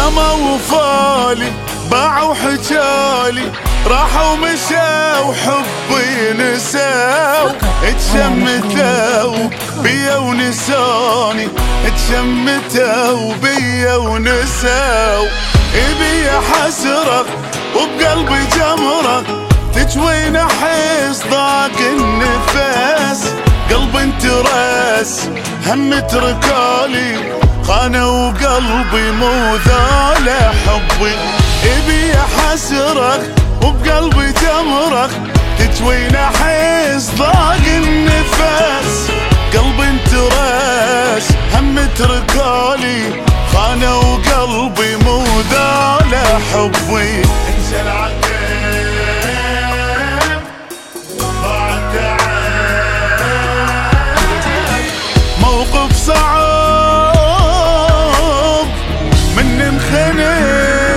ما وفالي باعوا حجالي راحوا مشاو حبي نساو اتشمتوا بيا ونساني اتشمتوا بيا ونساو ابي حسرة وبقلبي جمرة تجوين احس ضاق النفس قلب انت راس هم تركالي خانوا قلبي مو ذال حبي ابي حسرة وبقلبي جمرة تجوين احس ضاق النفس قلبي انت راس هم تركالي خانوا قلبي مو ذال حبي انسى العتاب ضاع التعب موقف صعب مني انخنقت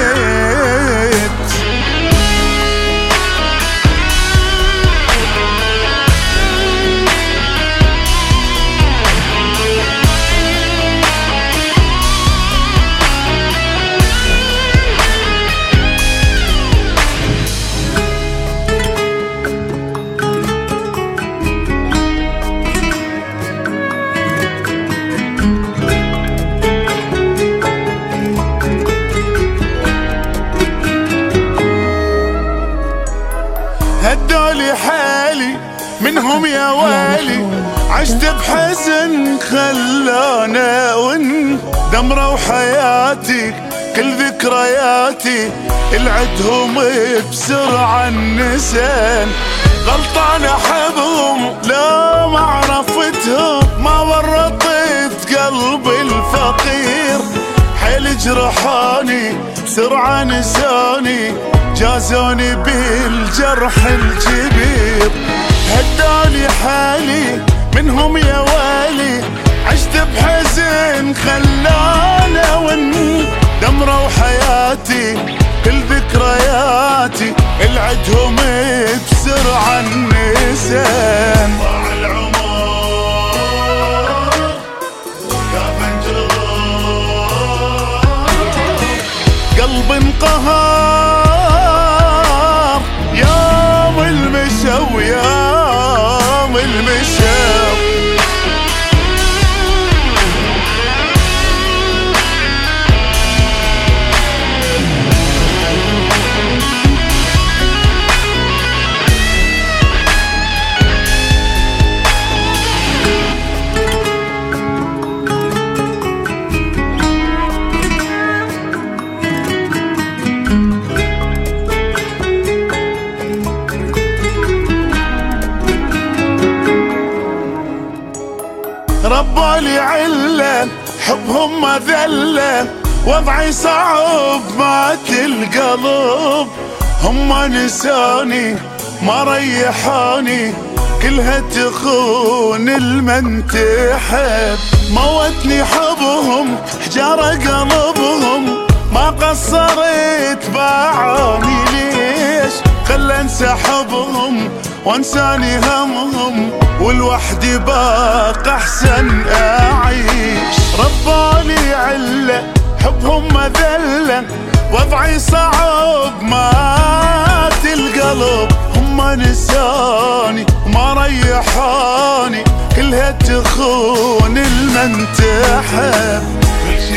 هدولي حالي منهم يا ويلي عشت بحزن خلانا ون دمروا حياتي كل ذكرياتي العدهم بسرعة النسان غلطان احبهم لا ما عرفتهم ما ورطت قلبي الفقير حيل جرحاني بسرعة نساني جازوني بالجرح الكبير هداني حالي منهم يا ويلي عشت بحزن خلانا ون دمروا حياتي كل ذكرياتي العدهم بسرعة النسان ضاع العمر كاف انجرار قلب انقهر يوم المشى ويوم المشى ربالي علة حبهم مذلة وضعي صعب مات القلب هم نساني ما ريحاني كلها تخون المن تحب موتني حبهم حجارة قلبهم ما قصرت باعوني ليش خلى انسى حبهم وانساني همهم والوحدي باق احسن اعيش رباني علة حبهم مذلة وضعي صعب مات القلب هم نساني وما ريحاني كلها تخون المن تحب كل شي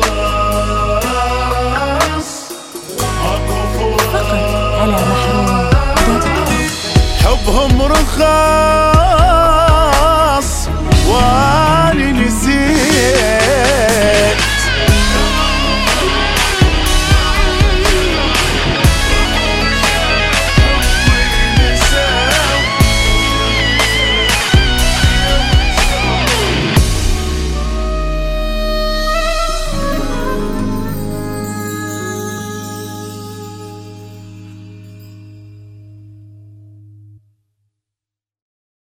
خلاص ماكو فقط على محروم حبهم رخاص